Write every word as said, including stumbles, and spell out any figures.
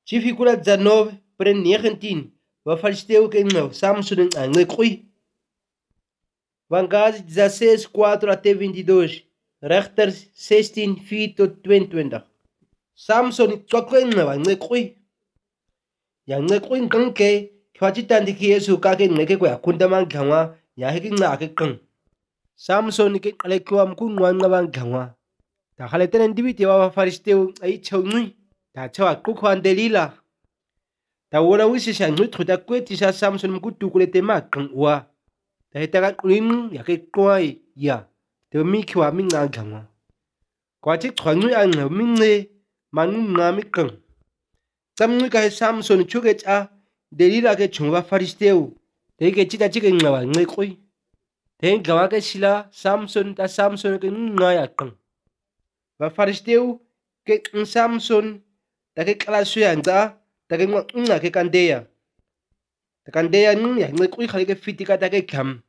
Tifigura dezenove para negentien. Vafalisteu que não. Samson angequi. Vangazi dezesseis, quatro até vinte e dois. Rechters zestien, vier tot tweeëntwintig. Samson tsokken não angequi. Yangequi kanke. Kwajitandi kiesu kake ngeke kwa kundaman gangwa. Yahiki ngake kang. Samson ke kalekuam kunwan bang gangwa. Ta haleten ndibiti wa vafalisteu ai chawni. Ta chawa kukwan delila. Ta wona wisi sha nguthu ta kweti sha Samson mkutukule tema kangwa. Ta hitaka kuling ya ke kwai ya. Te mikwa minga gangwa. Kwa chik chwangu anga minge manu ngami kang. Samnu ka Samson chuke cha delila ke chungwa faristeu. Te ke chita chike ngawa ngekoi. Te ngawa ke sila Samson ta Samson ke ngaya kang. Va faristeu ke Samson ta ke kala suya nga ta ke ngwa ke kandeya. Ta kandeya ng ya ngekoi khali ke fitika ta ke kham.